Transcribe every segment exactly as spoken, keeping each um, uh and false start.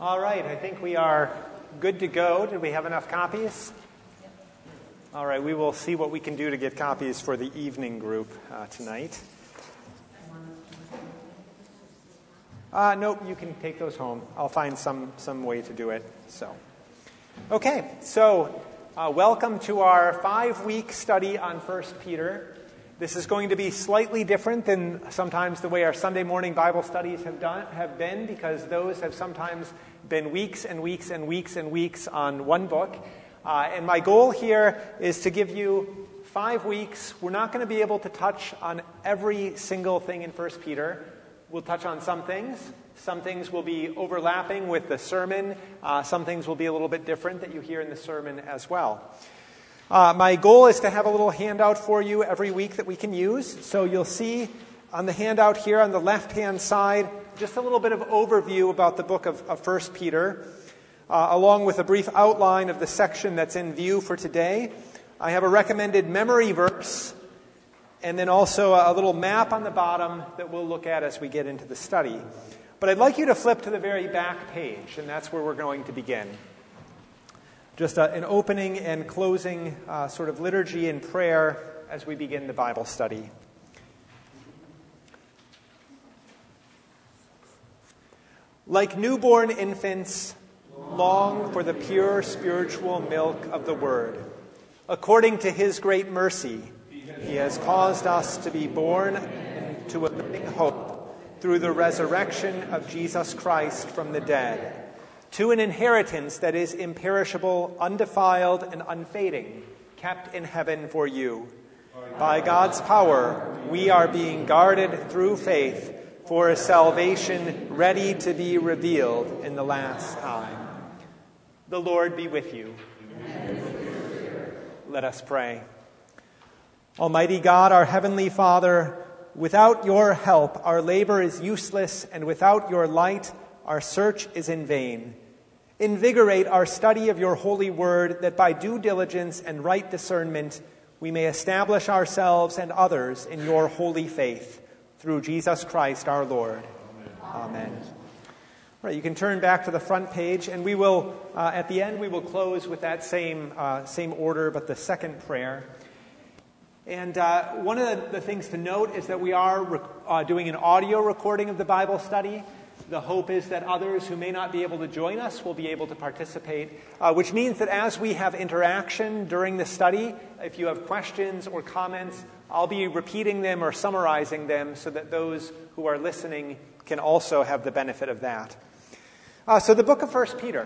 All right, I think we are good to go. Did we have enough copies? All right, we will see what we can do to get copies for the evening group uh, tonight. Uh, nope, you can take those home. I'll find some, some way to do it. So, okay, so uh, welcome to our five-week study on First Peter. This is going to be slightly different than sometimes the way our Sunday morning Bible studies have done have been, because those have sometimes been weeks and weeks and weeks and weeks on one book. Uh, and my goal here is to give you five weeks. We're not going to be able to touch on every single thing in First Peter. We'll touch on some things. Some things will be overlapping with the sermon. Uh, some things will be a little bit different that you hear in the sermon as well. Uh, my goal is to have a little handout for you every week that we can use. So you'll see on the handout here on the left-hand side just a little bit of overview about the book of, of First Peter, uh, along with a brief outline of the section that's in view for today. I have a recommended memory verse, and then also a little map on the bottom that we'll look at as we get into the study. But I'd like you to flip to the very back page, and that's where we're going to begin. Just a, an opening and closing uh, sort of liturgy and prayer as we begin the Bible study. Like newborn infants, long for the pure spiritual milk of the Word. According to His great mercy, He has caused us to be born into a living hope through the resurrection of Jesus Christ from the dead, to an inheritance that is imperishable, undefiled, and unfading, kept in heaven for you. By God's power, we are being guarded through faith for a salvation ready to be revealed in the last time. The Lord be with you. Let us pray. Almighty God, our Heavenly Father, without your help, our labor is useless, and without your light, our search is in vain. Invigorate our study of your holy word, that by due diligence and right discernment we may establish ourselves and others in your holy faith, through Jesus Christ our Lord. Amen. Amen. All right, you can turn back to the front page, and we will, uh, at the end, we will close with that same uh, same order, but the second prayer. And uh, one of the, the things to note is that we are rec- uh, doing an audio recording of the Bible study. The hope is that others who may not be able to join us will be able to participate, uh, which means that as we have interaction during the study, if you have questions or comments, I'll be repeating them or summarizing them so that those who are listening can also have the benefit of that. Uh, so the book of First Peter.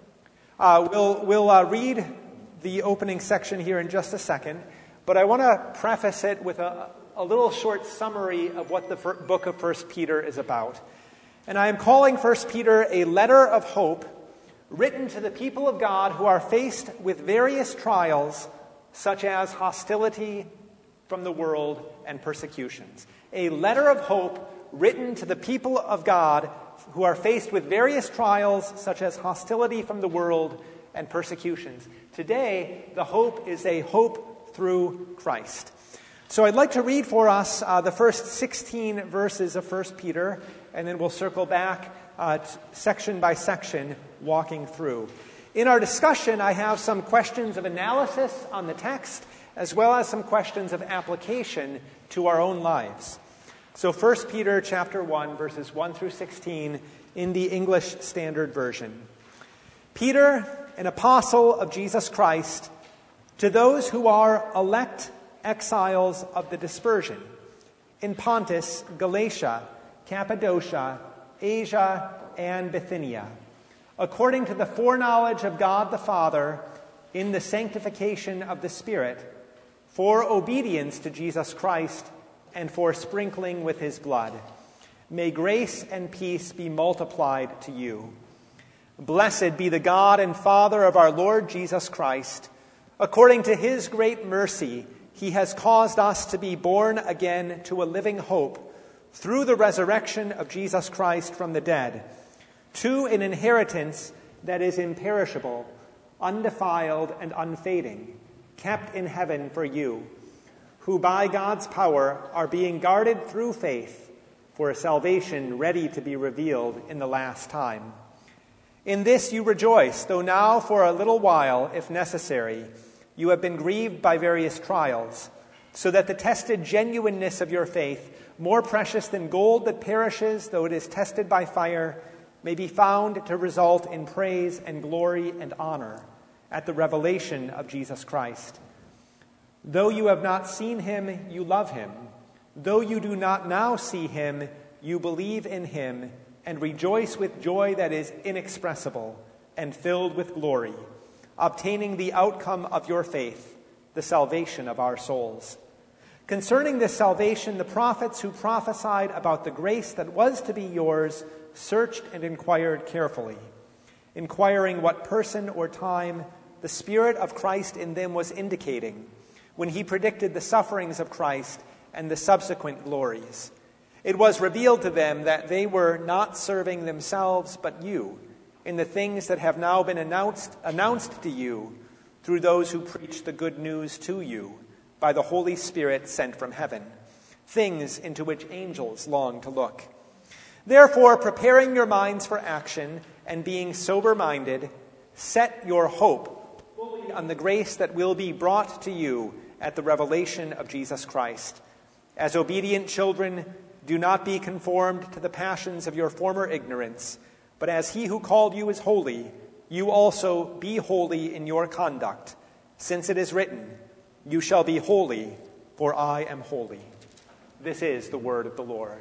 Uh, we'll we'll uh, read the opening section here in just a second, but I want to preface it with a, a little short summary of what the fir- book of First Peter is about. And I am calling First Peter a letter of hope written to the people of God who are faced with various trials, such as hostility from the world and persecutions. A letter of hope written to the people of God who are faced with various trials, such as hostility from the world and persecutions. Today, the hope is a hope through Christ. So I'd like to read for us uh, the first sixteen verses of First Peter, and then we'll circle back uh, t- section by section, walking through. In our discussion, I have some questions of analysis on the text, as well as some questions of application to our own lives. So First Peter chapter one, verses one through sixteen, in the English Standard Version. Peter, an apostle of Jesus Christ, to those who are elect exiles of the dispersion, in Pontus, Galatia, Cappadocia, Asia, and Bithynia, according to the foreknowledge of God the Father, in the sanctification of the Spirit, for obedience to Jesus Christ, and for sprinkling with his blood. May grace and peace be multiplied to you. Blessed be the God and Father of our Lord Jesus Christ. According to his great mercy, he has caused us to be born again to a living hope through the resurrection of Jesus Christ from the dead, to an inheritance that is imperishable, undefiled, and unfading, kept in heaven for you, who by God's power are being guarded through faith for a salvation ready to be revealed in the last time. In this you rejoice, though now for a little while, if necessary, you have been grieved by various trials, so that the tested genuineness of your faith, more precious than gold that perishes, though it is tested by fire, may be found to result in praise and glory and honor at the revelation of Jesus Christ. Though you have not seen him, you love him. Though you do not now see him, you believe in him and rejoice with joy that is inexpressible and filled with glory, obtaining the outcome of your faith, the salvation of our souls. Concerning this salvation, the prophets who prophesied about the grace that was to be yours searched and inquired carefully, inquiring what person or time the Spirit of Christ in them was indicating when he predicted the sufferings of Christ and the subsequent glories. It was revealed to them that they were not serving themselves but you in the things that have now been announced, announced to you through those who preach the good news to you by the Holy Spirit sent from heaven, things into which angels long to look. Therefore, preparing your minds for action and being sober-minded, set your hope fully on the grace that will be brought to you at the revelation of Jesus Christ. As obedient children, do not be conformed to the passions of your former ignorance, but as he who called you is holy, you also be holy in your conduct, since it is written, "You shall be holy, for I am holy." This is the word of the Lord.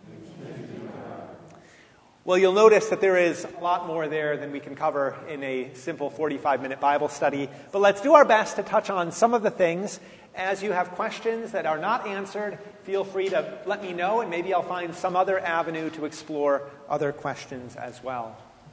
Well, you'll notice that there is a lot more there than we can cover in a simple forty-five minute Bible study, but let's do our best to touch on some of the things. As you have questions that are not answered, feel free to let me know, and maybe I'll find some other avenue to explore other questions as well.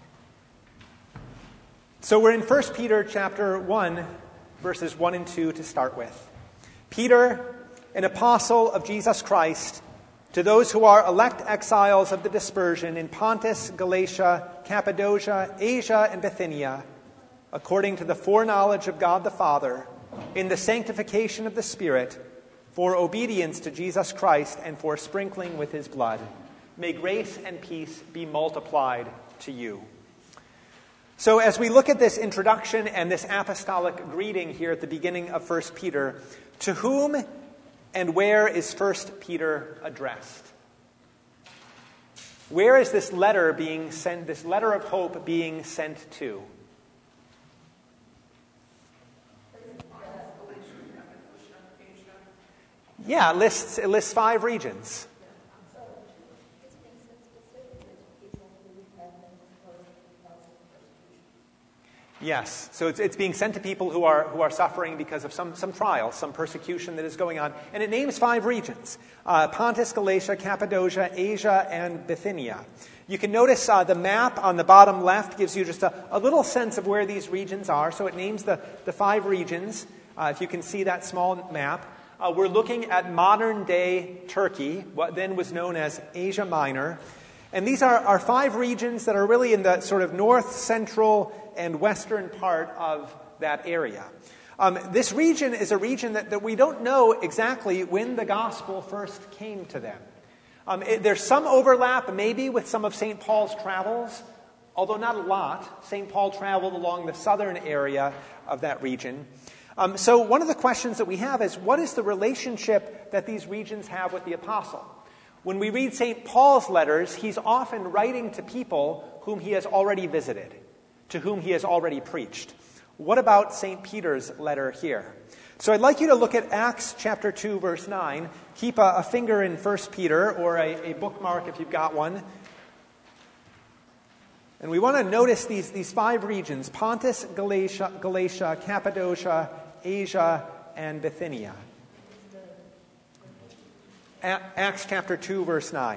So we're in First Peter chapter one, verses one and two to start with. Peter, an apostle of Jesus Christ, to those who are elect exiles of the dispersion in Pontus, Galatia, Cappadocia, Asia, and Bithynia, according to the foreknowledge of God the Father, in the sanctification of the Spirit, for obedience to Jesus Christ and for sprinkling with his blood. May grace and peace be multiplied to you. So as we look at this introduction and this apostolic greeting here at the beginning of First Peter, to whom and where is First Peter addressed? Where is this letter being sent, this letter of hope being sent to? Yeah, it lists, it lists five regions. Yes, so it's, it's being sent to people who are who are suffering because of some, some trial, some persecution that is going on. And it names five regions: uh, Pontus, Galatia, Cappadocia, Asia, and Bithynia. You can notice uh, the map on the bottom left gives you just a, a little sense of where these regions are. So it names the, the five regions, uh, if you can see that small map. Uh, we're looking at modern-day Turkey, what then was known as Asia Minor. And these are, are five regions that are really in the sort of north, central, and western part of that area. Um, this region is a region that, that we don't know exactly when the gospel first came to them. Um, it, there's some overlap maybe with some of Saint Paul's travels, although not a lot. Saint Paul traveled along the southern area of that region. Um, so one of the questions that we have is, what is the relationship that these regions have with the apostle? When we read Saint Paul's letters, he's often writing to people whom he has already visited, to whom he has already preached. What about Saint Peter's letter here? So I'd like you to look at Acts chapter two, verse nine. Keep a, a finger in First Peter, or a, a bookmark if you've got one. And we want to notice these, these five regions: Pontus, Galatia, Galatia, Cappadocia, Asia, and Bithynia. A- Acts chapter two, verse nine.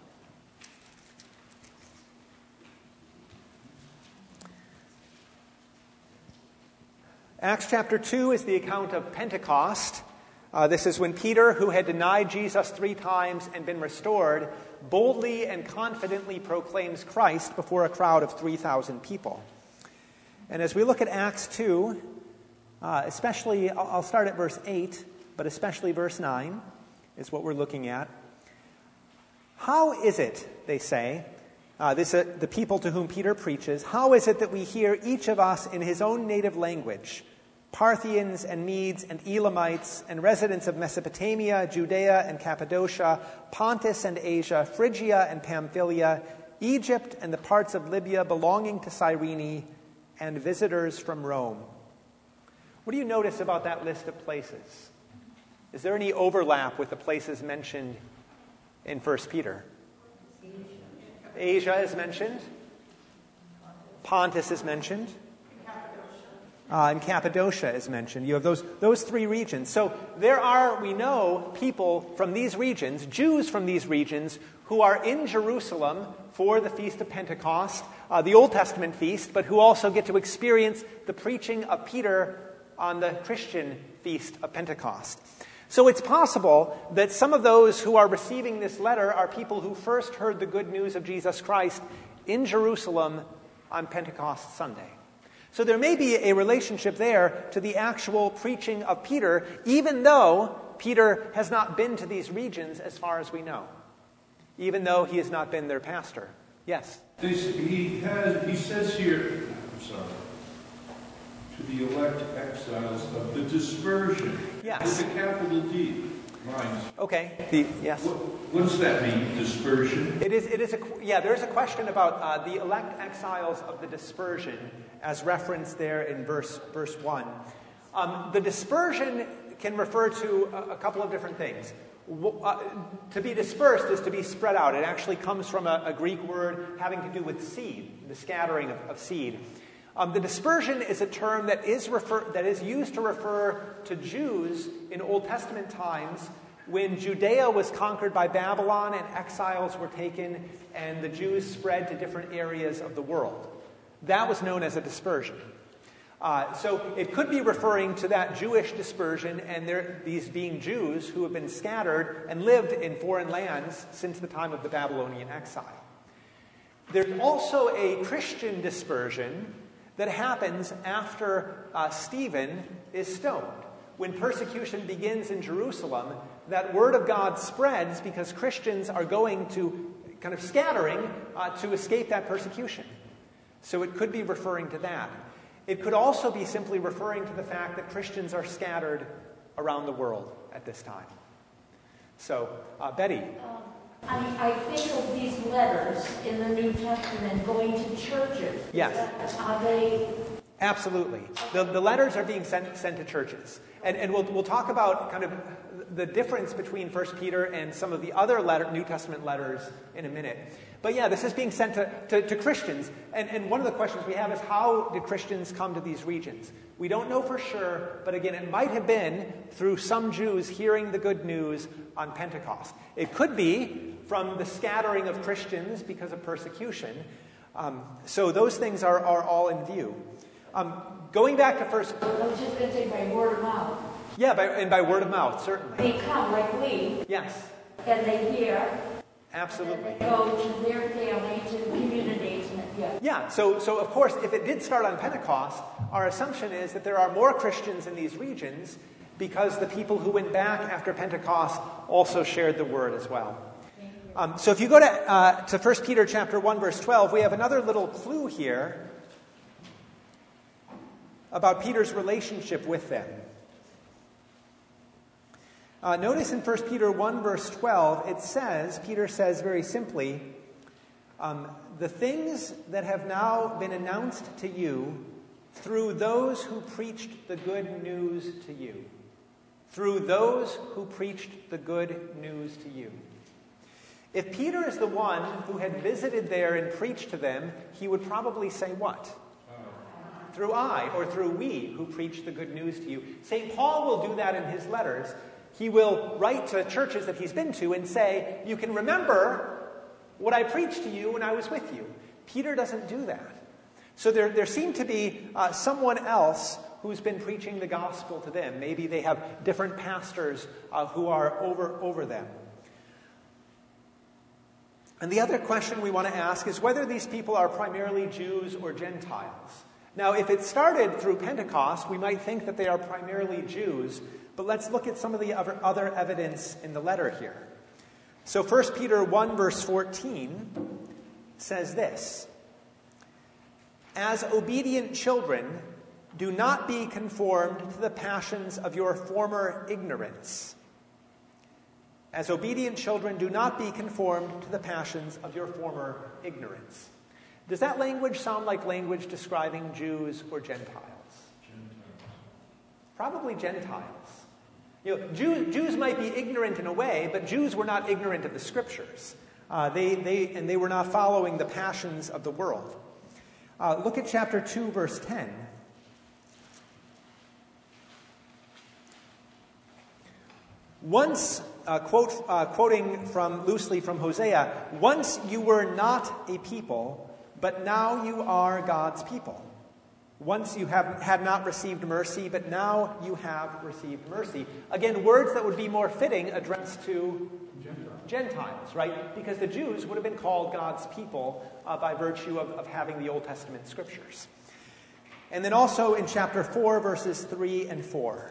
Acts chapter two is the account of Pentecost. Uh, this is when Peter, who had denied Jesus three times and been restored, boldly and confidently proclaims Christ before a crowd of three thousand people. And as we look at Acts two, uh, especially, I'll start at verse eight, but especially verse nine is what we're looking at. How is it, they say, uh, this uh, the people to whom Peter preaches, how is it that we hear each of us in his own native language, Parthians and Medes and Elamites and residents of Mesopotamia, Judea and Cappadocia, Pontus and Asia, Phrygia and Pamphylia, Egypt and the parts of Libya belonging to Cyrene, and visitors from Rome. What do you notice about that list of places? Is there any overlap with the places mentioned in First Peter? Asia is mentioned. Pontus is mentioned. Uh, and Cappadocia is mentioned. You have those those three regions. So there are, we know, people from these regions, Jews from these regions, who are in Jerusalem for the Feast of Pentecost, uh, the Old Testament feast, but who also get to experience the preaching of Peter on the Christian Feast of Pentecost. So it's possible that some of those who are receiving this letter are people who first heard the good news of Jesus Christ in Jerusalem on Pentecost Sunday. So there may be a relationship there to the actual preaching of Peter, even though Peter has not been to these regions as far as we know, even though he has not been their pastor. Yes? He has. He says here, I'm sorry, to the elect exiles of the dispersion. Yes. With a capital D. Lines. Okay. The, yes. What, what does that mean, dispersion? It is. It is a. Yeah. There is a question about uh, the elect exiles of the dispersion, as referenced there in verse verse one. Um, the dispersion can refer to a, a couple of different things. Uh, to be dispersed is to be spread out. It actually comes from a, a Greek word having to do with seed, the scattering of, of seed. Um, the dispersion is a term that is refer, that is used to refer to Jews in Old Testament times when Judea was conquered by Babylon and exiles were taken and the Jews spread to different areas of the world. That was known as a dispersion. Uh, so it could be referring to that Jewish dispersion and there, these being Jews who have been scattered and lived in foreign lands since the time of the Babylonian exile. There's also a Christian dispersion that happens after uh, Stephen is stoned. When persecution begins in Jerusalem, that word of God spreads because Christians are going to, kind of scattering, uh, to escape that persecution. So it could be referring to that. It could also be simply referring to the fact that Christians are scattered around the world at this time. So, uh, Betty. Um, I, I think of these letters in the New Testament going to churches. Yes. Are they... Absolutely. The, the letters are being sent, sent to churches. And, and we'll, we'll talk about kind of the difference between First Peter and some of the other letter, New Testament letters in a minute. But yeah, this is being sent to, to, to Christians. And, and one of the questions we have is, how did Christians come to these regions? We don't know for sure, but again, it might have been through some Jews hearing the good news on Pentecost. It could be from the scattering of Christians because of persecution. Um, so those things are, are all in view. Um, going back to first... I was just going to say by word of mouth. Yeah, by, and by word of mouth, certainly. They come like we. Yes. And they hear. Absolutely. And they go to their family, to communities. And, yeah. Yeah, so, so of course, if it did start on Pentecost, our assumption is that there are more Christians in these regions because the people who went back after Pentecost also shared the word as well. Um, so if you go to, uh, to First Peter chapter one, verse twelve, we have another little clue here about Peter's relationship with them. Uh, notice in First Peter one, verse twelve, it says, Peter says very simply, um, the things that have now been announced to you through those who preached the good news to you. Through those who preached the good news to you. If Peter is the one who had visited there and preached to them, he would probably say what? Through I, or through we, who preach the good news to you. Saint Paul will do that in his letters. He will write to churches that he's been to and say, you can remember what I preached to you when I was with you. Peter doesn't do that. So there, there seemed to be uh, someone else who's been preaching the gospel to them. Maybe they have different pastors uh, who are over, over them. And the other question we want to ask is whether these people are primarily Jews or Gentiles. Now, if it started through Pentecost, we might think that they are primarily Jews, but let's look at some of the other, other evidence in the letter here. So First Peter one, verse fourteen, says this: "As obedient children, do not be conformed to the passions of your former ignorance." As obedient children, do not be conformed to the passions of your former ignorance. Does that language sound like language describing Jews or Gentiles? Gentiles. Probably Gentiles. You know, Jews, Jews might be ignorant in a way, but Jews were not ignorant of the Scriptures. Uh, they, they, and they were not following the passions of the world. Uh, look at chapter two, verse ten. Once, uh, quote, uh, quoting from loosely from Hosea, "Once you were not a people, but now you are God's people. Once you have had not received mercy, but now you have received mercy." Again, words that would be more fitting addressed to Gentiles, Gentiles right? Because the Jews would have been called God's people uh, by virtue of, of having the Old Testament Scriptures. And then also in chapter four, verses three and four.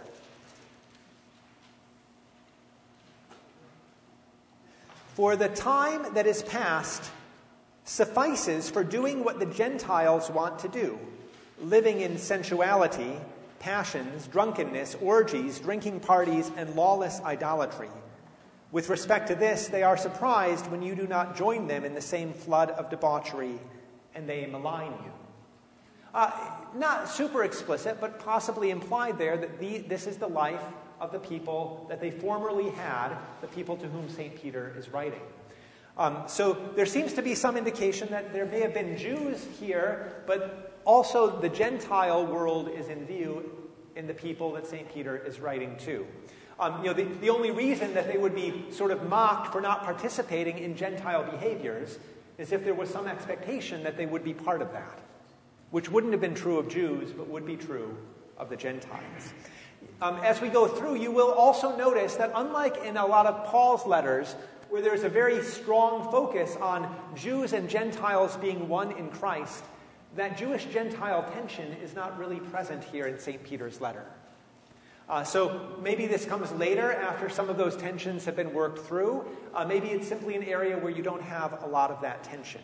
"For the time that is past suffices for doing what the Gentiles want to do, living in sensuality, passions, drunkenness, orgies, drinking parties, and lawless idolatry. With respect to this, they are surprised when you do not join them in the same flood of debauchery, and they malign you." Uh, not super explicit, but possibly implied there that the, this is the life of the people that they formerly had, the people to whom Saint Peter is writing. Um, so there seems to be some indication that there may have been Jews here, but also the Gentile world is in view in the people that Saint Peter is writing to. Um, you know, the, the only reason that they would be sort of mocked for not participating in Gentile behaviors is if there was some expectation that they would be part of that, which wouldn't have been true of Jews, but would be true of the Gentiles. Um, as we go through, you will also notice that unlike in a lot of Paul's letters, where there's a very strong focus on Jews and Gentiles being one in Christ, that Jewish-Gentile tension is not really present here in Saint Peter's letter. Uh, so maybe this comes later after some of those tensions have been worked through. Uh, maybe it's simply an area where you don't have a lot of that tension.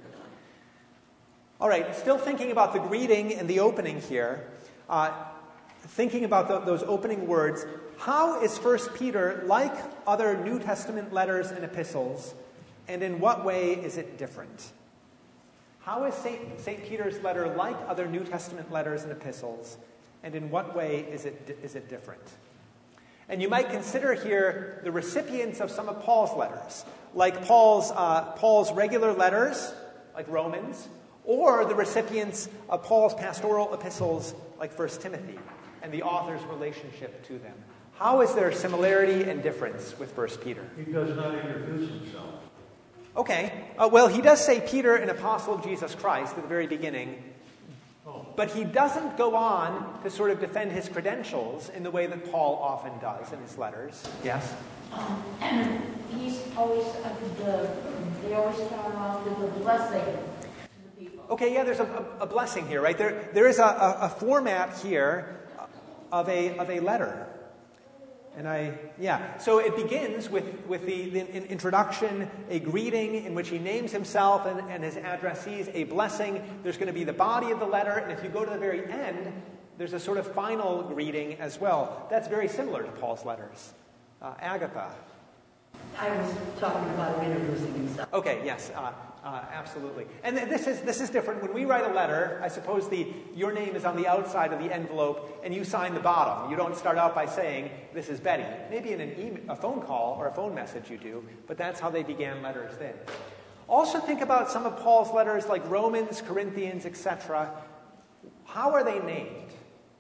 All right, still thinking about the greeting and the opening here, uh, thinking about the, those opening words, how is First Peter like other New Testament letters and epistles, and in what way is it different? How is Saint Saint Peter's letter like other New Testament letters and epistles, and in what way is it is it different? And you might consider here the recipients of some of Paul's letters, like Paul's uh, Paul's regular letters, like Romans, or the recipients of Paul's pastoral epistles, like First Timothy, and the author's relationship to them. How is there similarity and difference with First Peter? He does not introduce himself. Okay. Uh, well, he does say Peter, an apostle of Jesus Christ, at the very beginning. Oh. But he doesn't go on to sort of defend his credentials in the way that Paul often does in his letters. Yes? Um, he's always, uh, the, they always start off with a blessing to the people. Okay, yeah, there's a, a, a blessing here, right? There, there is a, a, a format here of a, of a letter. And I, yeah, so it begins with, with the, the introduction, a greeting in which he names himself and, and his addressees, a blessing. There's going to be the body of the letter, and if you go to the very end, there's a sort of final greeting as well. That's very similar to Paul's letters. Uh, Agatha. I was talking about introducing himself. Okay, yes, uh, uh, absolutely. And th- this is this is different. When we write a letter, I suppose the your name is on the outside of the envelope, and you sign the bottom. You don't start out by saying, "This is Betty." Maybe in an email, a phone call or a phone message you do, but that's how they began letters then. Also think about some of Paul's letters like Romans, Corinthians, et cetera. How are they named?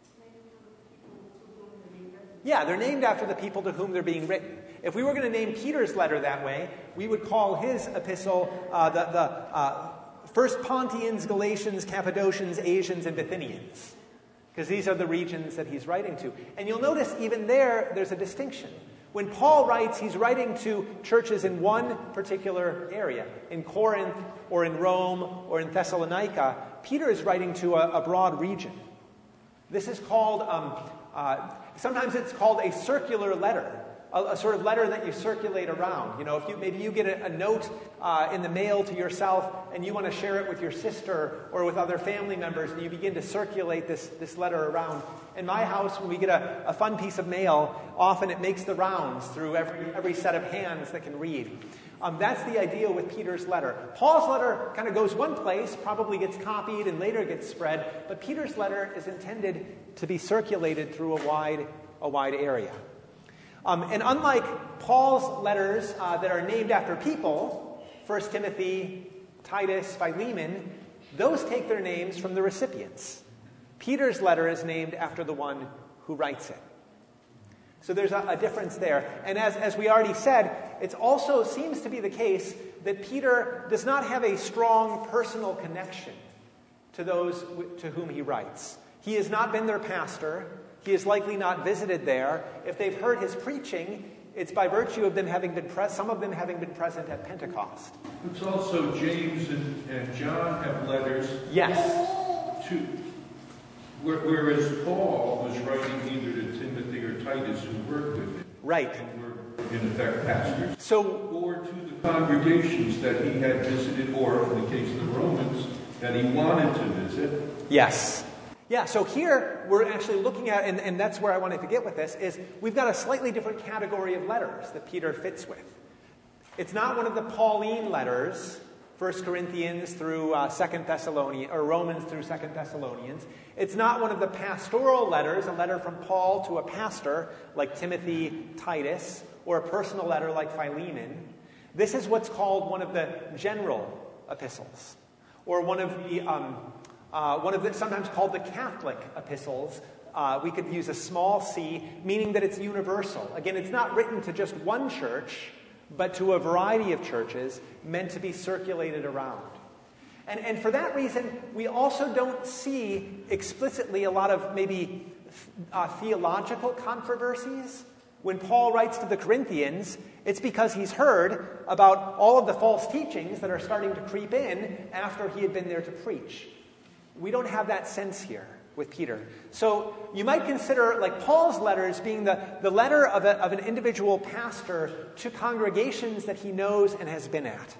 Yeah, they're named after the people to whom they're being written. If we were going to name Peter's letter that way, we would call his epistle uh, the, the uh, First Pontians, Galatians, Cappadocians, Asians, and Bithynians, because these are the regions that he's writing to. And you'll notice even there, there's a distinction. When Paul writes, he's writing to churches in one particular area, in Corinth or in Rome or in Thessalonica. Peter is writing to a, a broad region. This is called, um, uh, sometimes it's called a circular letter. a, a sort of letter that you circulate around. You know, if you maybe you get a, a note uh, in the mail to yourself and you want to share it with your sister or with other family members, and you begin to circulate this, this letter around. In my house, when we get a, a fun piece of mail, often it makes the rounds through every, every set of hands that can read. Um, that's the idea with Peter's letter. Paul's letter kind of goes one place, probably gets copied and later gets spread, but Peter's letter is intended to be circulated through a wide, a wide area. Um, and unlike Paul's letters uh, that are named after people, First Timothy, Titus, Philemon, those take their names from the recipients. Peter's letter is named after the one who writes it. So there's a, a difference there. And as, as we already said, it also seems to be the case that Peter does not have a strong personal connection to those w- to whom he writes. He has not been their pastor. He has likely not visited there. If they've heard his preaching, it's by virtue of them having been present, some of them having been present at Pentecost. It's also James and, and John have letters. Yes. To, whereas Paul was writing either to Timothy or Titus, who worked with him. Right. And were, in effect, pastors. So, or to the congregations that he had visited, or in the case of the Romans, that he wanted to visit. Yes. Yeah, so here we're actually looking at, and, and that's where I wanted to get with this, is we've got a slightly different category of letters that Peter fits with. It's not one of the Pauline letters, First Corinthians through uh, Second Thessalonians, or Romans through Second Thessalonians. It's not one of the pastoral letters, a letter from Paul to a pastor like Timothy, Titus, or a personal letter like Philemon. This is what's called one of the general epistles, or one of the um, uh, one of the sometimes called the Catholic epistles. Uh, we could use a small c, meaning that it's universal. Again, it's not written to just one church, but to a variety of churches, meant to be circulated around. And, and for that reason, we also don't see explicitly a lot of maybe uh, theological controversies. When Paul writes to the Corinthians, it's because he's heard about all of the false teachings that are starting to creep in after he had been there to preach. We don't have that sense here with Peter. So you might consider like Paul's letters being the, the letter of, a, of an individual pastor to congregations that he knows and has been at.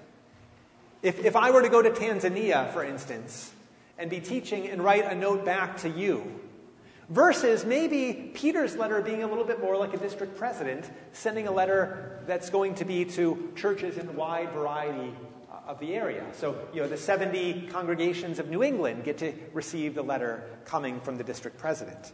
If, if I were to go to Tanzania, for instance, and be teaching and write a note back to you, versus maybe Peter's letter being a little bit more like a district president, sending a letter that's going to be to churches in a wide variety of the area. So, you know, the seventy congregations of New England get to receive the letter coming from the district president.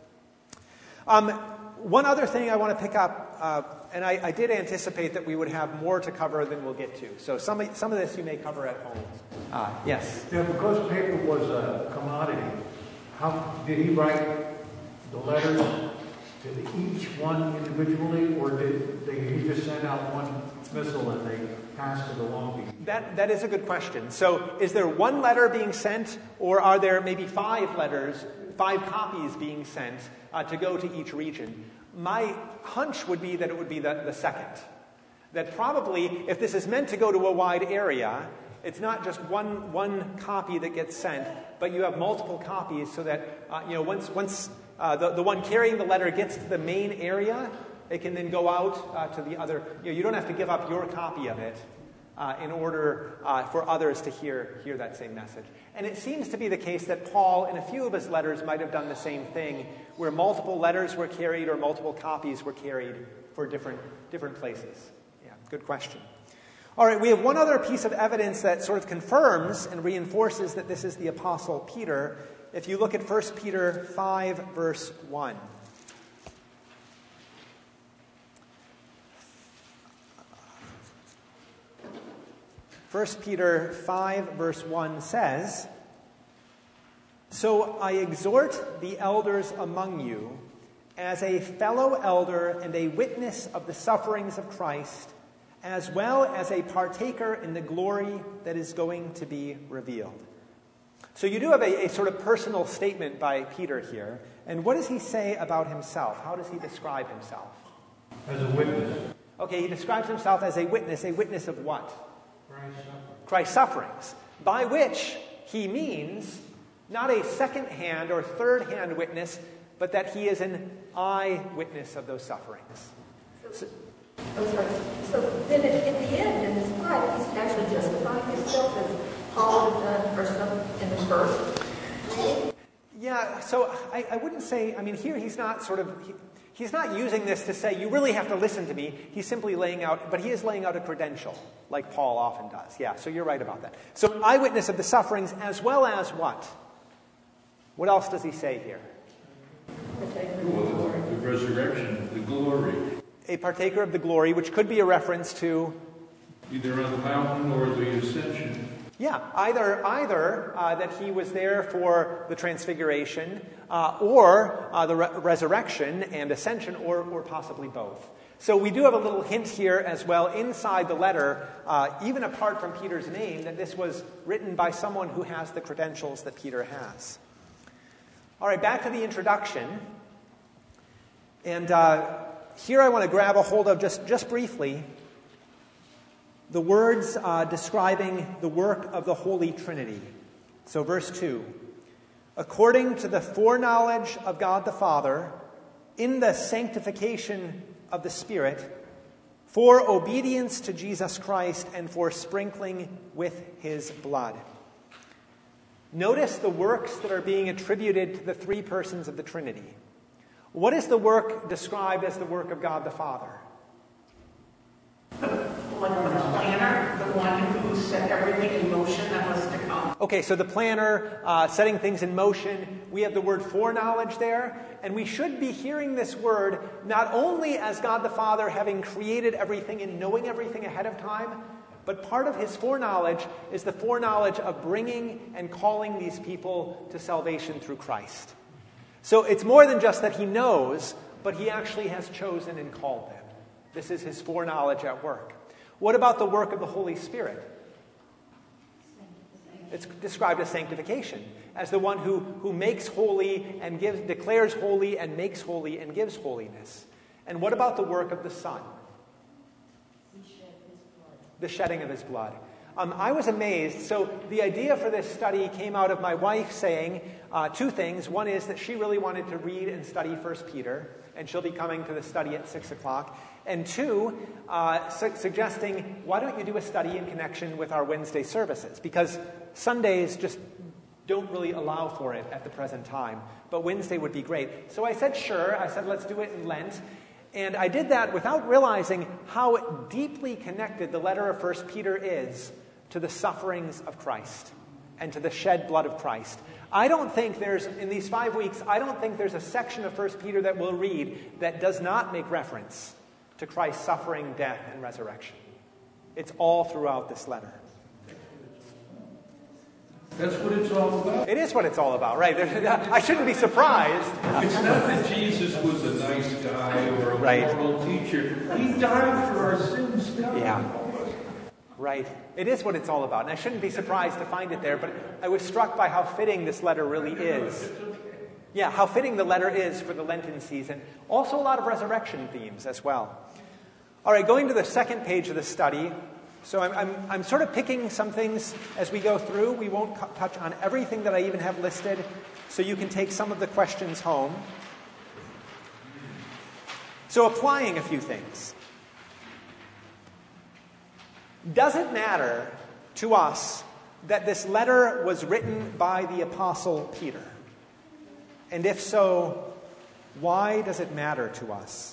Um, one other thing I want to pick up, uh, and I, I did anticipate that we would have more to cover than we'll get to. So some of, some of this you may cover at home. Uh, yes? Yeah, because paper was a commodity, how did he write the letters to the, each one individually, or did they, he just send out one missile and they passed it along? That, that is a good question. So is there one letter being sent, or are there maybe five letters, five copies being sent uh, to go to each region? My hunch would be that it would be the, the second. That probably, if this is meant to go to a wide area, it's not just one one copy that gets sent, but you have multiple copies so that, uh, you know, once once uh, the, the one carrying the letter gets to the main area, it can then go out uh, to the other. You know, you don't have to give up your copy of it uh, in order uh, for others to hear hear that same message. And it seems to be the case that Paul, in a few of his letters, might have done the same thing, where multiple letters were carried or multiple copies were carried for different different places. Yeah, good question. All right, we have one other piece of evidence that sort of confirms and reinforces that this is the Apostle Peter. If you look at First Peter five, verse one. First Peter five, verse one says, "So I exhort the elders among you, as a fellow elder and a witness of the sufferings of Christ, as well as a partaker in the glory that is going to be revealed." So you do have a, a sort of personal statement by Peter here. And what does he say about himself? How does he describe himself? As a witness. Okay, he describes himself as a witness. A witness of what? Christ's suffering. Christ's sufferings. By which he means not a second-hand or third-hand witness, but that he is an eyewitness of those sufferings. So, I'm sorry. So then at, at the end, in this slide, he's actually justifying himself as Paul had done or something in the first. Yeah, so I, I wouldn't say, I mean, here he's not sort of, he, he's not using this to say, you really have to listen to me. He's simply laying out, but he is laying out a credential, like Paul often does. Yeah, so you're right about that. So an eyewitness of the sufferings as well as what? What else does he say here? Well, the resurrection, the glory. A partaker of the glory, which could be a reference to... Either on the mountain or the ascension. Yeah, either either uh, that he was there for the transfiguration, uh, or uh, the re- resurrection and ascension, or, or possibly both. So we do have a little hint here as well inside the letter, uh, even apart from Peter's name, that this was written by someone who has the credentials that Peter has. All right, back to the introduction. And uh, here I want to grab a hold of, just, just briefly, the words uh, describing the work of the Holy Trinity. So verse two. According to the foreknowledge of God the Father, in the sanctification of the Spirit, for obedience to Jesus Christ and for sprinkling with his blood. Notice the works that are being attributed to the three persons of the Trinity. What is the work described as the work of God the Father? The, like the planner, the one who set everything in motion that was to come. Okay, so the planner, uh, setting things in motion. We have the word foreknowledge there. And we should be hearing this word not only as God the Father having created everything and knowing everything ahead of time, but part of his foreknowledge is the foreknowledge of bringing and calling these people to salvation through Christ. So it's more than just that he knows, but he actually has chosen and called them. This is his foreknowledge at work. What about the work of the Holy Spirit? It's described as sanctification, as the one who, who makes holy and gives, declares holy and makes holy and gives holiness. And what about the work of the Son? The shedding of his blood. Um, I was amazed. So the idea for this study came out of my wife saying uh, two things. One is that she really wanted to read and study First Peter, and she'll be coming to the study at six o'clock. And two, uh, su- suggesting, why don't you do a study in connection with our Wednesday services? Because Sundays just don't really allow for it at the present time. But Wednesday would be great. So I said, sure. I said, let's do it in Lent. And I did that without realizing how deeply connected the letter of First Peter is to the sufferings of Christ and to the shed blood of Christ. I don't think there's, in these five weeks, I don't think there's a section of First Peter that we'll read that does not make reference to Christ's suffering, death, and resurrection. It's all throughout this letter. That's what it's all about. It is what it's all about, right? I shouldn't be surprised. It's not that Jesus was a nice guy or a Right. moral teacher. He died for our sins. Yeah. Right. It is what it's all about. And I shouldn't be surprised to find it there, but I was struck by how fitting this letter really is. Yeah, how fitting the letter is for the Lenten season. Also a lot of resurrection themes as well. All right, going to the second page of the study. So I'm, I'm, I'm sort of picking some things as we go through. We won't cu- touch on everything that I even have listed, so you can take some of the questions home. So applying a few things. Does it matter to us that this letter was written by the Apostle Peter? And if so, why does it matter to us?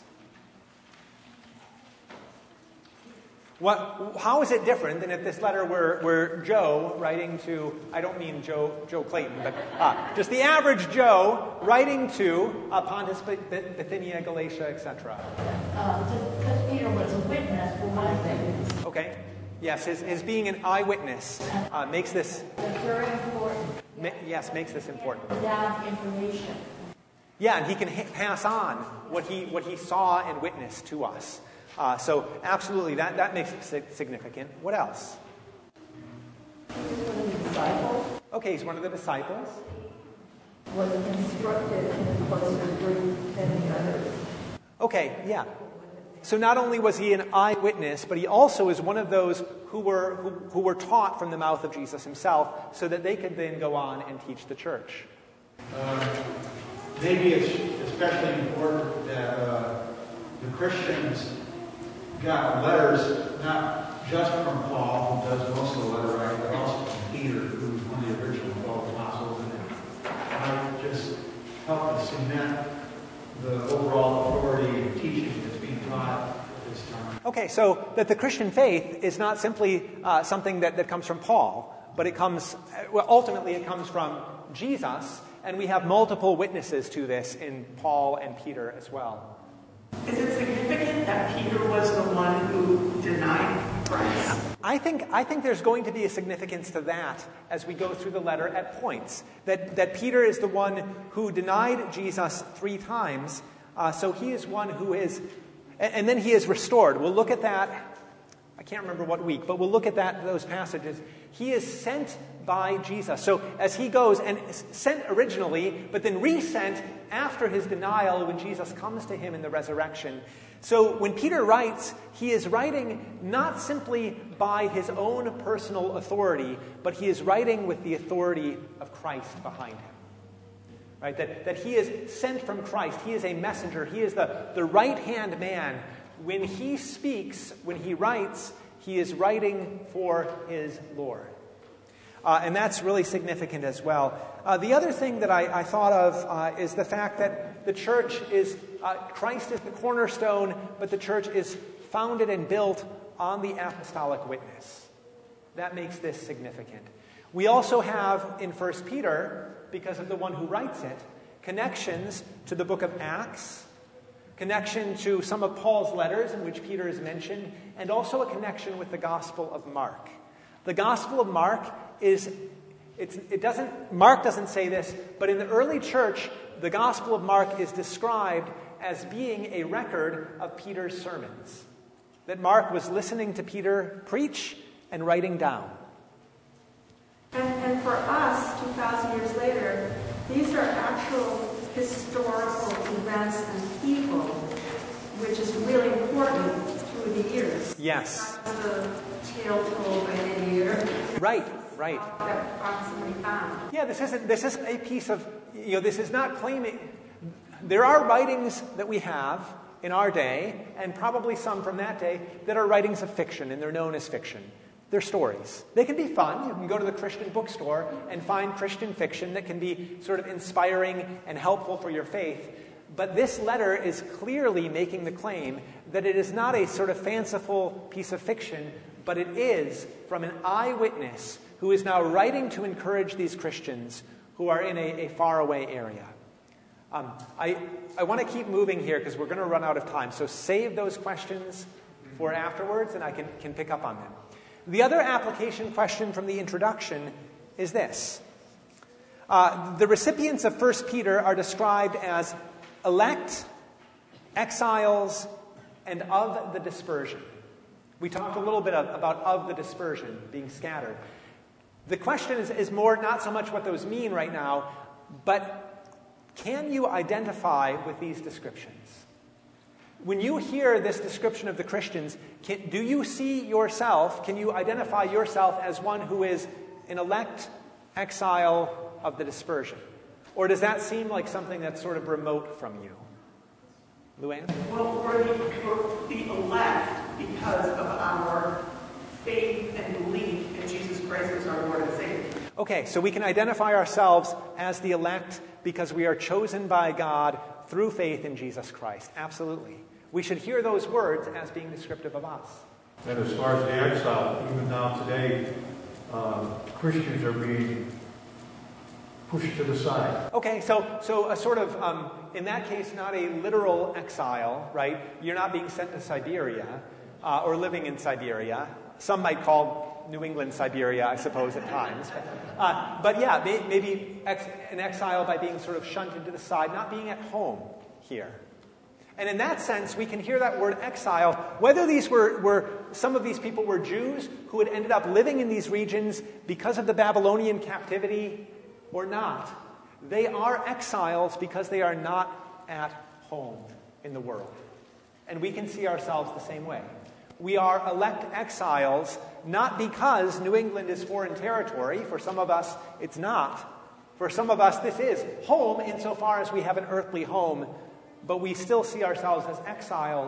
What, how is it different than if this letter were, were Joe writing to, I don't mean Joe Joe Clayton, but uh, just the average Joe writing to uh, Pontus, Bithynia, Galatia, et cetera? Because Peter was a witness for one thing. Okay. Yes, his, his being an eyewitness uh, makes this... That's very important. Ma- yes, makes this important. Without information. Yeah, and he can ha- pass on what he what he saw and witnessed to us. Uh, so absolutely, that, that makes it sig- significant. What else? He was one of the disciples, Okay, he's one of the disciples. was instructed in a closer group than the others. Okay, yeah. So not only was he an eyewitness, but he also is one of those who were who, who were taught from the mouth of Jesus himself, so that they could then go on and teach the church. Uh, maybe it's especially important that uh, the Christians got letters not just from Paul, who does most of the letter writing, but also from Peter, who was one of the original twelve apostles, and it might just help to cement the overall authority and teaching that's being taught at this time. Okay, so that the Christian faith is not simply uh, something that, that comes from Paul, but it comes, well, ultimately it comes from Jesus, and we have multiple witnesses to this in Paul and Peter as well. Is it significant that Peter was the one who denied Christ? I think I think there's going to be a significance to that as we go through the letter at points. That that Peter is the one who denied Jesus three times, uh, so he is one who is, and, and then he is restored. We'll look at that. I can't remember what week, but we'll look at that those passages. He is sent by Jesus. So as he goes, and sent originally, but then resent after his denial when Jesus comes to him in the resurrection. So when Peter writes, he is writing not simply by his own personal authority, but he is writing with the authority of Christ behind him. Right? That, that he is sent from Christ. He is a messenger. He is the, the right-hand man. When he speaks, when he writes, he is writing for his Lord. Uh, and that's really significant as well. Uh, the other thing that I, I thought of uh, is the fact that the church is, uh, Christ is the cornerstone, but the church is founded and built on the apostolic witness. That makes this significant. We also have in First Peter, because of the one who writes it, connections to the book of Acts, connection to some of Paul's letters in which Peter is mentioned, and also a connection with the Gospel of Mark. The Gospel of Mark is, it's, it doesn't, Mark doesn't say this, but in the early church, the Gospel of Mark is described as being a record of Peter's sermons. That Mark was listening to Peter preach and writing down. And, and for us, two thousand years later, these are actual historical events and people, which is really important through the years. Yes. Not the tale told by any year. Right, right. That approximately found. Yeah, this isn't this isn't a piece of, you know, this is not claiming. There are writings that we have in our day, and probably some from that day, that are writings of fiction, and they're known as fiction. They're stories. They can be fun. You can go to the Christian bookstore and find Christian fiction that can be sort of inspiring and helpful for your faith. But this letter is clearly making the claim that it is not a sort of fanciful piece of fiction, but it is from an eyewitness who is now writing to encourage these Christians who are in a, a faraway area. Um, I, I want to keep moving here because we're going to run out of time. So save those questions for afterwards, and I can, can pick up on them. The other application question from the introduction is this. Uh, the recipients of First Peter are described as elect, exiles, and of the dispersion. We talked a little bit of, about of the dispersion being scattered. The question is, is more not so much what those mean right now, but can you identify with these descriptions? When you hear this description of the Christians, can, do you see yourself, can you identify yourself as one who is an elect exile of the dispersion? Or does that seem like something that's sort of remote from you? Luann? Well, we're the, we're the elect because of our faith and belief in Jesus Christ as our Lord and Savior. Okay, so we can identify ourselves as the elect because we are chosen by God through faith in Jesus Christ. Absolutely. We should hear those words as being descriptive of us. And as far as the exile, even now today, uh, Christians are being pushed to the side. Okay, so so a sort of, um, in that case, not a literal exile, right? You're not being sent to Siberia uh, or living in Siberia. Some might call New England Siberia, I suppose, at times. Uh, but yeah, may, maybe ex- an exile by being sort of shunted to the side, not being at home here. And in that sense, we can hear that word exile, whether these were, were some of these people were Jews who had ended up living in these regions because of the Babylonian captivity or not. They are exiles because they are not at home in the world. And we can see ourselves the same way. We are elect exiles not because New England is foreign territory. For some of us, it's not. For some of us, this is home insofar as we have an earthly home, but we still see ourselves as exiles who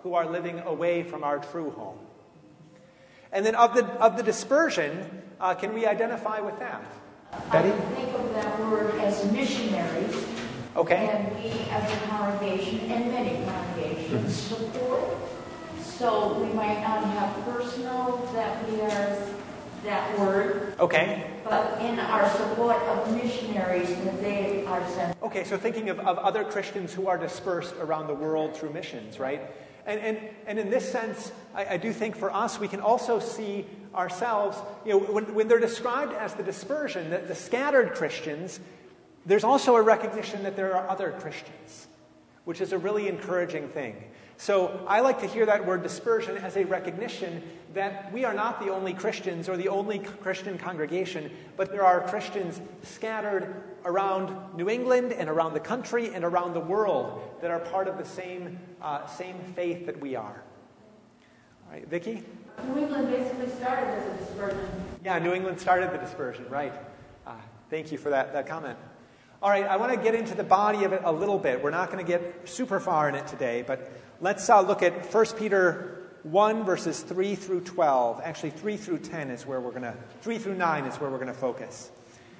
who are living away from our true home. And then of the of the dispersion, uh, can we identify with that? Betty? I think of that word as missionaries. Okay. And we as a congregation and many congregations support. So we might not have personal that we are that word. Okay. But in our support of missionaries that they are sent. Okay, so thinking of, of other Christians who are dispersed around the world through missions, right? And and, and in this sense, I, I do think for us, we can also see ourselves, you know, when, when they're described as the dispersion, the, the scattered Christians, there's also a recognition that there are other Christians, which is a really encouraging thing. So I like to hear that word dispersion as a recognition that we are not the only Christians or the only Christian congregation, but there are Christians scattered around New England and around the country and around the world that are part of the same uh, same faith that we are. All right, Vicki? New England basically started as a dispersion. Yeah, New England started the dispersion, right. Uh, thank you for that, that comment. All right, I want to get into the body of it a little bit. We're not going to get super far in it today, but let's uh, look at First Peter one, verses three through twelve. Actually, three through ten is where we're going to, three through nine is where we're going to focus.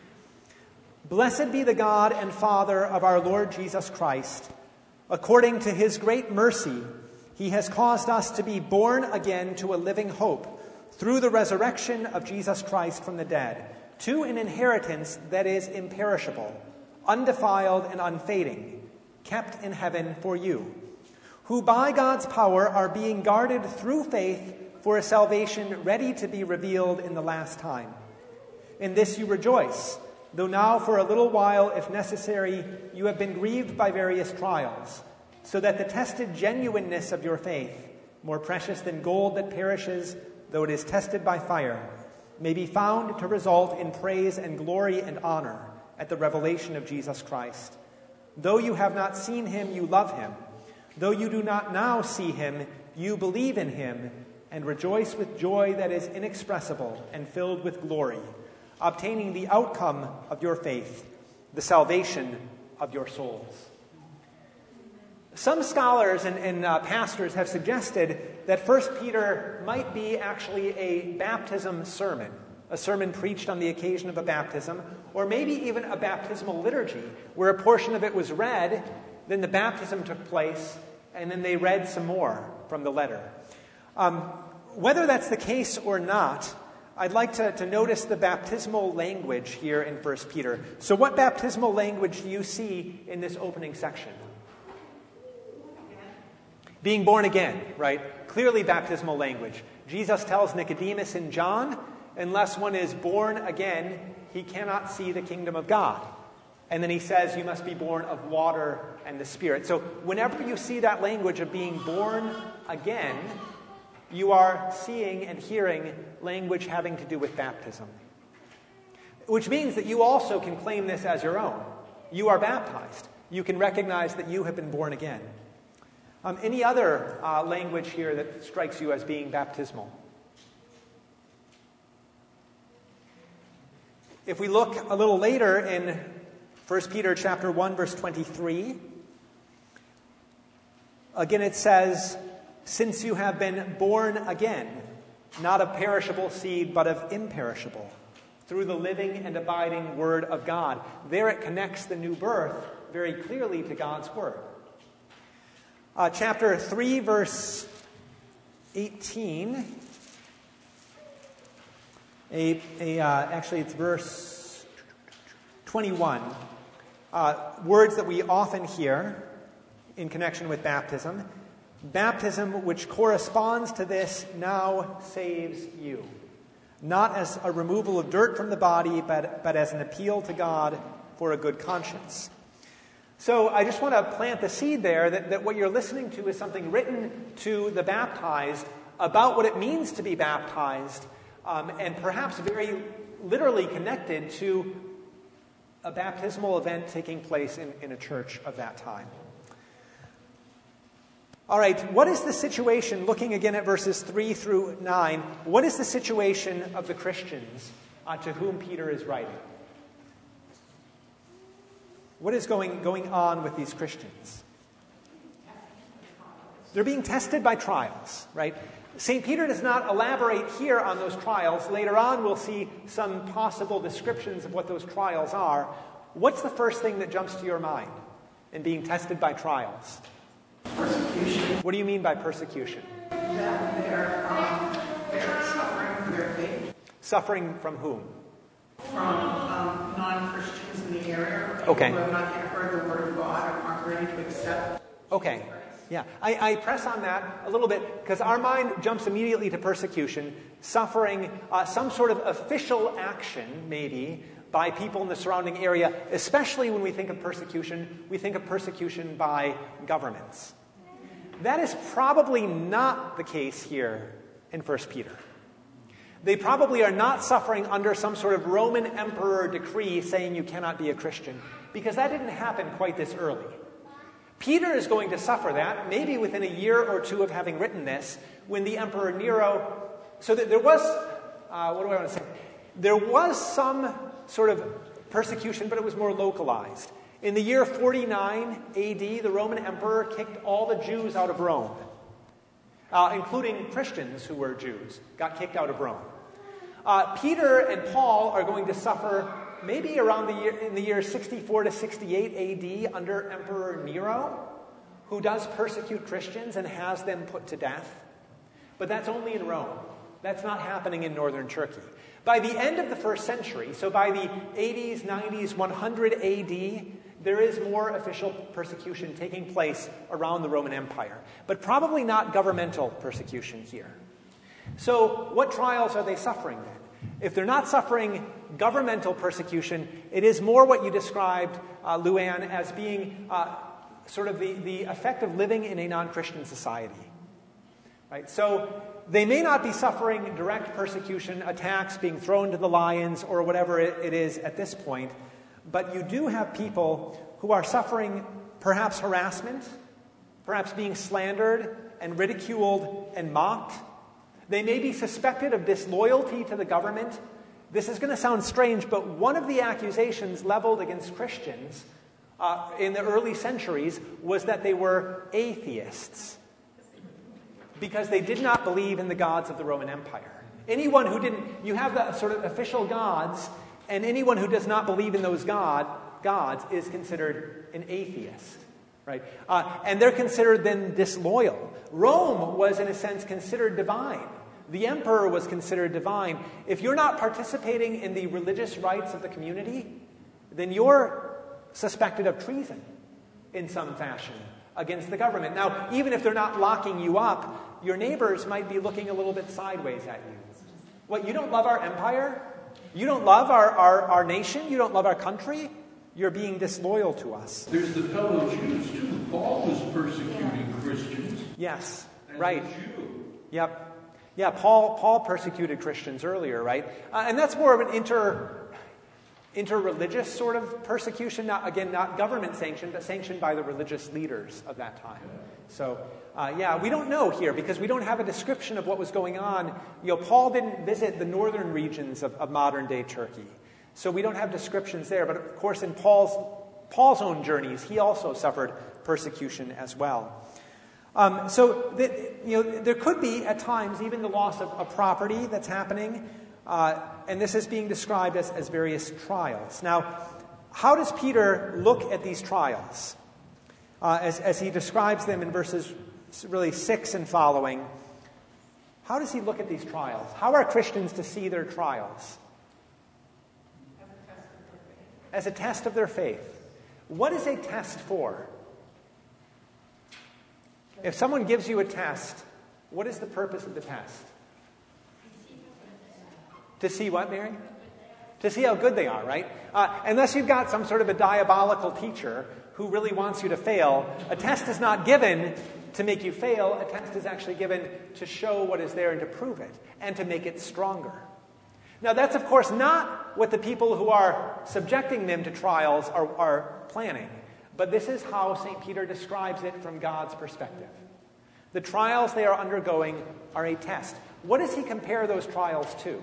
Blessed be the God and Father of our Lord Jesus Christ. According to his great mercy, he has caused us to be born again to a living hope through the resurrection of Jesus Christ from the dead, to an inheritance that is imperishable, undefiled and unfading, kept in heaven for you, who by God's power are being guarded through faith for a salvation ready to be revealed in the last time. In this you rejoice, though now for a little while, if necessary, you have been grieved by various trials, so that the tested genuineness of your faith, more precious than gold that perishes, though it is tested by fire, may be found to result in praise and glory and honor at the revelation of Jesus Christ. Though you have not seen him, you love him. Though you do not now see him, you believe in him and rejoice with joy that is inexpressible and filled with glory, obtaining the outcome of your faith, the salvation of your souls. Some scholars and, and uh, pastors have suggested that First Peter might be actually a baptism sermon, a sermon preached on the occasion of a baptism, or maybe even a baptismal liturgy, where a portion of it was read, then the baptism took place, and then they read some more from the letter. Um, whether that's the case or not, I'd like to, to notice the baptismal language here in First Peter. So what baptismal language do you see in this opening section? Being born again, right? Clearly baptismal language. Jesus tells Nicodemus in John, unless one is born again, he cannot see the kingdom of God. And then he says you must be born of water and the Spirit. So whenever you see that language of being born again, you are seeing and hearing language having to do with baptism. Which means that you also can claim this as your own. You are baptized. You can recognize that you have been born again. Um, any other uh, language here that strikes you as being baptismal? If we look a little later in First Peter chapter one, verse twenty-three, again it says, since you have been born again, not of perishable seed, but of imperishable, through the living and abiding word of God. There it connects the new birth very clearly to God's word. Uh, chapter three, verse eighteen. A, a, uh, actually, it's verse twenty-one. Uh, words that we often hear in connection with baptism. Baptism, which corresponds to this, now saves you. Not as a removal of dirt from the body, but, but as an appeal to God for a good conscience. So I just want to plant the seed there that, that what you're listening to is something written to the baptized about what it means to be baptized, um, and perhaps very literally connected to a baptismal event taking place in, in a church of that time. All right, what is the situation, looking again at verses three through nine, what is the situation of the Christians uh, to whom Peter is writing? What is going, going on with these Christians? They're being tested by trials, right? Saint Peter does not elaborate here on those trials. Later on, we'll see some possible descriptions of what those trials are. What's the first thing that jumps to your mind in being tested by trials? Persecution. What do you mean by persecution? That they're, um, they're suffering for their faith. Suffering from whom? From um, non-Christians in the area. People Okay. who have not yet heard the word of God or aren't ready to accept. Okay. Yeah, I, I press on that a little bit because our mind jumps immediately to persecution, suffering, uh, some sort of official action, maybe, by people in the surrounding area. Especially when we think of persecution, we think of persecution by governments. That is probably not the case here in First Peter. They probably are not suffering under some sort of Roman emperor decree saying you cannot be a Christian, because that didn't happen quite this early. Peter is going to suffer that, maybe within a year or two of having written this, when the Emperor Nero... So that there was... Uh, what do I want to say? There was some sort of persecution, but it was more localized. In the year forty-nine A D, the Roman Emperor kicked all the Jews out of Rome, uh, including Christians who were Jews, got kicked out of Rome. Uh, Peter and Paul are going to suffer maybe around the year, in the year sixty-four to sixty-eight A D under Emperor Nero, who does persecute Christians and has them put to death. But that's only in Rome. That's not happening in northern Turkey. By the end of the first century, so by the eighties, nineties, one hundred A D, there is more official persecution taking place around the Roman Empire, but probably not governmental persecution here. So what trials are they suffering then? If they're not suffering governmental persecution, it is more what you described, uh, Luann, as being uh, sort of the, the effect of living in a non-Christian society. Right? So they may not be suffering direct persecution, attacks, being thrown to the lions, or whatever it, it is at this point, but you do have people who are suffering perhaps harassment, perhaps being slandered and ridiculed and mocked. They may be suspected of disloyalty to the government. This is going to sound strange, but one of the accusations leveled against Christians uh, in the early centuries was that they were atheists because they did not believe in the gods of the Roman Empire. Anyone who didn't, you have the sort of official gods, and anyone who does not believe in those God, gods is considered an atheist. Right? Uh, and they're considered then disloyal. Rome was, in a sense, considered divine. The emperor was considered divine. If you're not participating in the religious rites of the community, then you're suspected of treason in some fashion against the government. Now, even if they're not locking you up, your neighbors might be looking a little bit sideways at you. What, you don't love our empire? You don't love our, our, our nation? You don't love our country? You're being disloyal to us. There's the fellow Jews, too. Paul was persecuting Christians. Yes, as right. a Jew. Yep. Yeah, Paul Paul persecuted Christians earlier, right? Uh, and that's more of an inter interreligious sort of persecution. Not, again, not government sanctioned, but sanctioned by the religious leaders of that time. So, uh, yeah, we don't know here because we don't have a description of what was going on. You know, Paul didn't visit the northern regions of, of modern-day Turkey. So we don't have descriptions there. But, of course, in Paul's Paul's own journeys, he also suffered persecution as well. Um, so, the, you know, there could be, at times, even the loss of, of property that's happening. Uh, and this is being described as, as various trials. Now, how does Peter look at these trials? Uh, as, as he describes them in verses really six and following, how does he look at these trials? How are Christians to see their trials? As a test of their faith. What is a test for? If someone gives you a test, what is the purpose of the test? To see what, Mary? To see how good they are, right? Uh, unless you've got some sort of a diabolical teacher who really wants you to fail, a test is not given to make you fail. A test is actually given to show what is there and to prove it, and to make it stronger. Now, that's, of course, not what the people who are subjecting them to trials are, are planning. But this is how Saint Peter describes it from God's perspective. The trials they are undergoing are a test. What does he compare those trials to?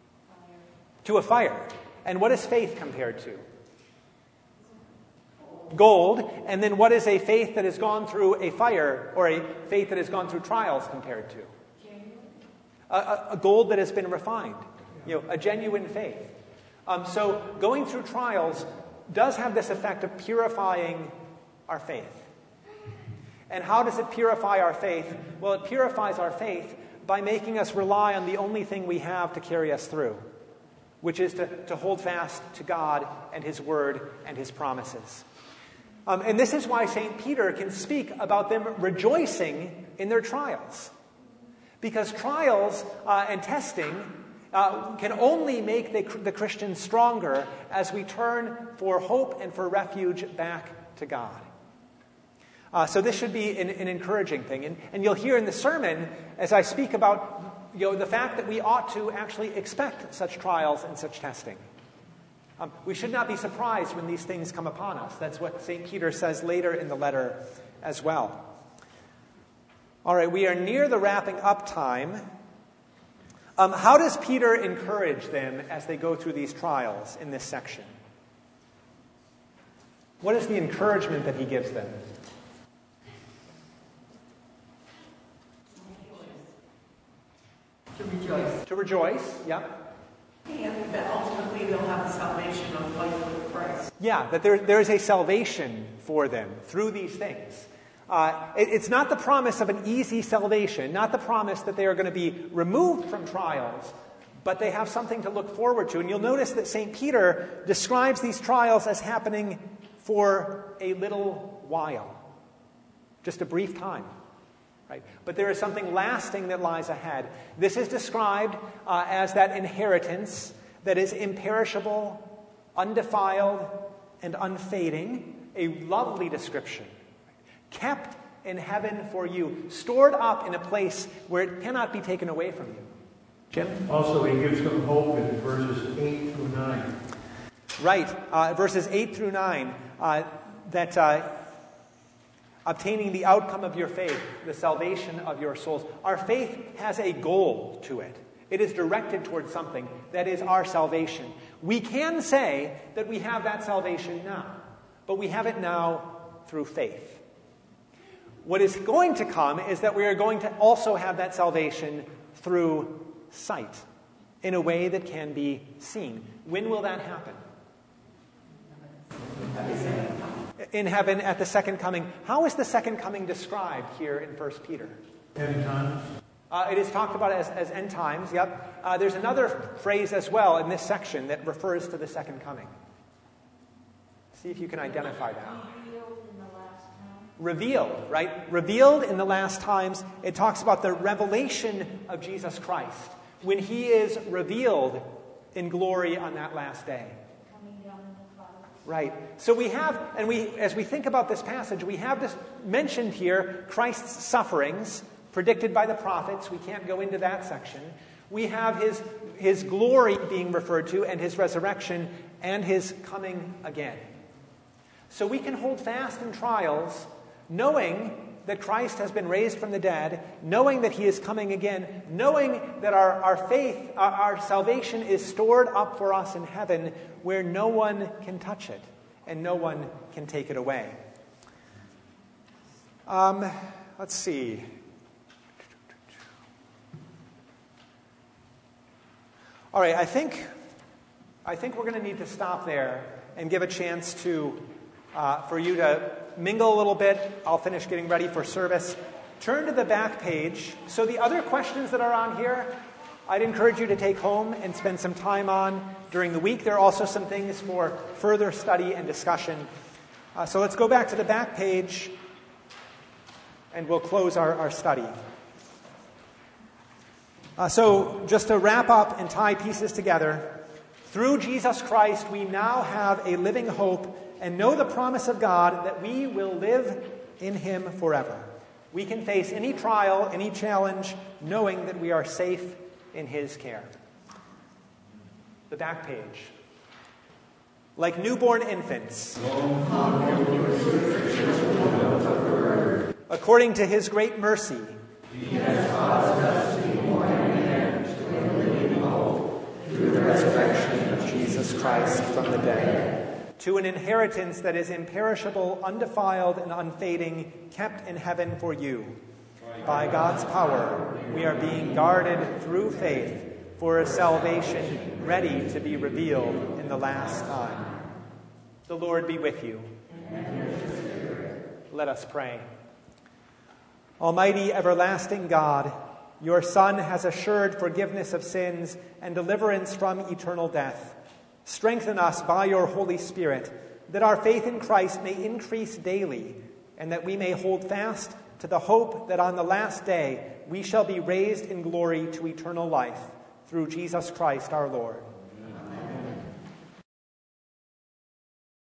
To a fire. And what is faith compared to? gold, and then what is a faith that has gone through a fire, or a faith that has gone through trials compared to? A, a, a gold that has been refined, you know, a genuine faith. Um, so going through trials does have this effect of purifying our faith. And how does it purify our faith? Well, it purifies our faith by making us rely on the only thing we have to carry us through, which is to, to hold fast to God and His Word and His promises. Um, and this is why Saint Peter can speak about them rejoicing in their trials. Because trials uh, and testing uh, can only make the, the Christian stronger as we turn for hope and for refuge back to God. Uh, so this should be an, an encouraging thing. And, and you'll hear in the sermon, as I speak about you know, the fact that we ought to actually expect such trials and such testing. Um, we should not be surprised when these things come upon us. That's what Saint Peter says later in the letter as well. All right, we are near the wrapping up time. Um, how does Peter encourage them as they go through these trials in this section? What is the encouragement that he gives them? To rejoice. To rejoice, yeah. And that ultimately they'll have the salvation of life with Christ. Yeah, that there, there is a salvation for them through these things. Uh, it, it's not the promise of an easy salvation, not the promise that they are going to be removed from trials, but they have something to look forward to. And you'll notice that Saint Peter describes these trials as happening for a little while, just a brief time. Right? But there is something lasting that lies ahead. This is described uh, as that inheritance that is imperishable, undefiled, and unfading. A lovely description. Kept in heaven for you, stored up in a place where it cannot be taken away from you. Jim? Also, he gives them hope in verses eight through nine. Right. Uh, verses eight through nine. Uh, that... Uh, Obtaining the outcome of your faith, the salvation of your souls. Our faith has a goal to it. It is directed towards something that is our salvation. We can say that we have that salvation now, but we have it now through faith. What is going to come is that we are going to also have that salvation through sight, in a way that can be seen. When will that happen? In heaven at the second coming. How is the second coming described here in First Peter? End times. Uh, it is talked about as, as end times, yep. Uh, there's another phrase as well in this section that refers to the second coming. See if you can identify that. Revealed in the last time. Revealed, right? Revealed in the last times. It talks about the revelation of Jesus Christ, when He is revealed in glory on that last day. Right. So we have, and we, as we think about this passage, we have this mentioned here, Christ's sufferings, predicted by the prophets. We can't go into that section. We have his, his glory being referred to, and his resurrection, and his coming again. So we can hold fast in trials, knowing that Christ has been raised from the dead, knowing that He is coming again, knowing that our, our faith, our, our salvation is stored up for us in heaven where no one can touch it and no one can take it away. Um, let's see. All right, I think, I think we're going to need to stop there and give a chance to uh, for you to mingle a little bit. I'll finish getting ready for service. Turn to the back page. So the other questions that are on here, I'd encourage you to take home and spend some time on during the week. There are also some things for further study and discussion. Uh, so let's go back to the back page, and we'll close our, our study. Uh, so just to wrap up and tie pieces together, through Jesus Christ we now have a living hope and know the promise of God that we will live in Him forever. We can face any trial, any challenge, knowing that we are safe in His care. The back page. Like newborn infants, according to His great mercy, He has caused us to be born again to a living hope through the resurrection of Jesus Christ from the dead, to an inheritance that is imperishable, undefiled, and unfading, kept in heaven for you. By God's power, we are being guarded through faith for a salvation ready to be revealed in the last time. The Lord be with you. Let us pray. Almighty, everlasting God, your Son has assured forgiveness of sins and deliverance from eternal death. Strengthen us by your Holy Spirit, that our faith in Christ may increase daily, and that we may hold fast to the hope that on the last day we shall be raised in glory to eternal life, through Jesus Christ our Lord.